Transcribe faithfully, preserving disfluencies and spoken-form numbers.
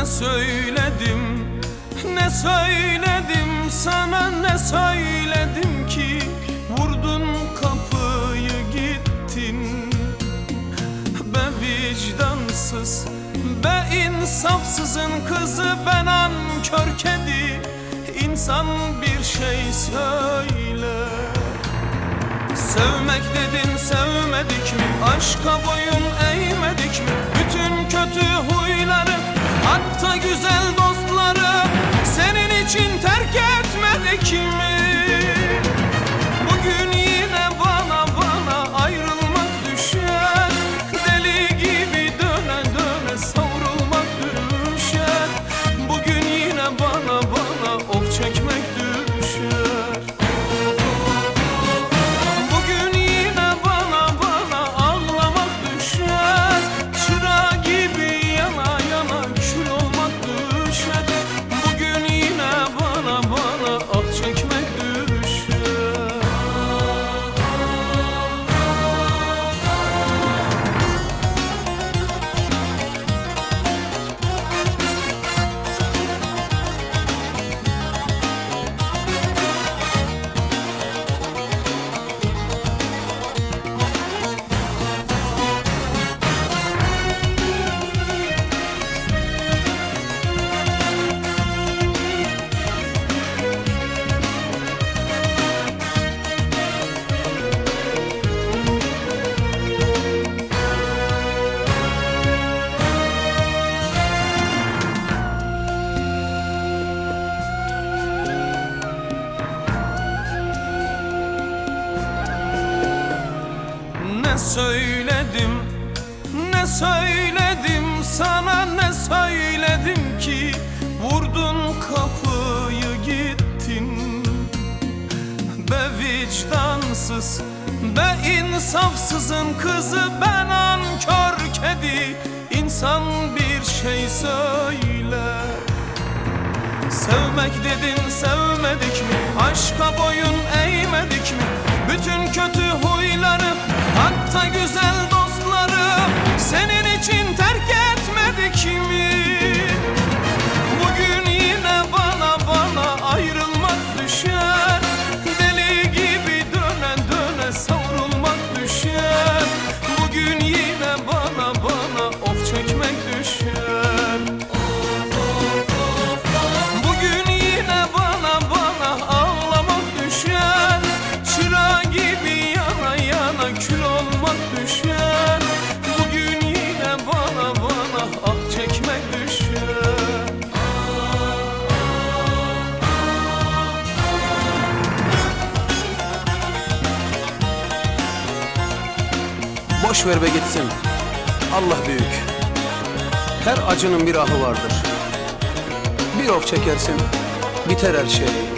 söyledim, ne söyledim sana, ne söyledim ki vurdun kapıyı gittin. Be vicdansız, be insafsızın kızı, ben nankör kedi. İnsan bir şey söyle. Sevmek dedin, sevmedik mi? Aşka boyun eğmedik mi? Bütün kötü huyları, hatta güzel dostları senin için terk etmedik mi? Bugün yine bana bana ayrılmak düşer. Deli gibi döne döne savrulmak düşer. Bugün yine bana bana of çekmek düşer. Bugün yine bana bana ağlamak düşer. Çıra gibi yana yana kül olmak düşer. Bugün yine bana bana ah çekmek düşer. Ne söyledim, ne söyledim sana, ne söyledim ki vurdun kapıyı gittin. Be vicdansız, be insafsızın kızı, ben nankör kedi. İnsan bir şey söyle. Sevmek dedin, sevmedik mi? Aşka boyun eğmedik mi? Bütün kötü huyları, hatta güzel dostları senin için terk etmedik mi? Bugün yine bana bana ayrılmak düşer. Deli gibi döne döne savrulmak düşer. Bugün yine bana bana of çekmek düşer. Bugün yine bana bana ağlamak düşer. Çıra gibi yana yana kül olmak düşer. Bugün yine bana bana ah çekmek düşer. Boş ver be gitsin. Allah büyük. Her acının bir ahı vardır. Bir of çekersin, biter her şey.